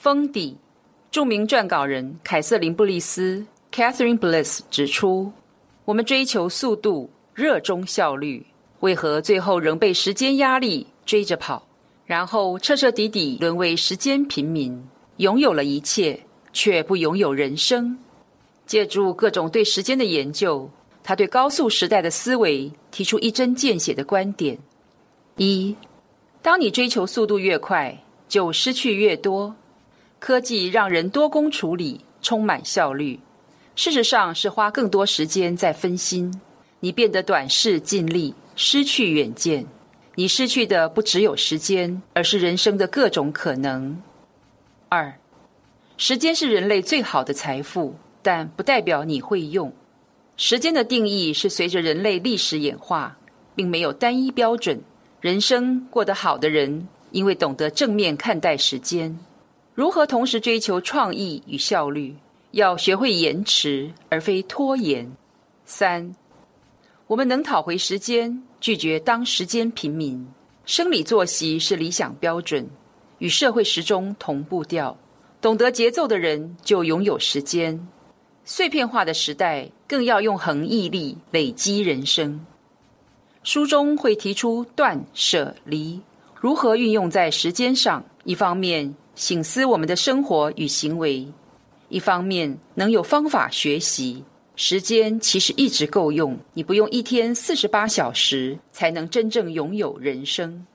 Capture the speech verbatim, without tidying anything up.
封底，著名撰稿人凯瑟琳·布利斯 Catherine Bliss 指出，我们追求速度，热衷效率，为何最后仍被时间压力追着跑，然后彻彻底底沦为时间平民，拥有了一切，却不拥有人生。借助各种对时间的研究，他对高速时代的思维提出一针见血的观点：一，当你追求速度越快，就失去越多。科技让人多工处理，充满效率，事实上是花更多时间在分心。你变得短视近利，失去远见。你失去的不只有时间，而是人生的各种可能。二，时间是人类最好的财富，但不代表你会用。时间的定义是随着人类历史演化，并没有单一标准。人生过得好的人，因为懂得正面看待时间，如何同时追求创意与效率，要学会延迟而非拖延。三，我们能讨回时间，拒绝当时间平民。生理作息是理想标准，与社会时钟同步调。懂得节奏的人就拥有时间。碎片化的时代，更要用恒毅力累积人生。书中会提出断舍离，如何运用在时间上，一方面省思我们的生活与行为，一方面能有方法学习。时间其实一直够用，你不用一天四十八小时才能真正拥有人生。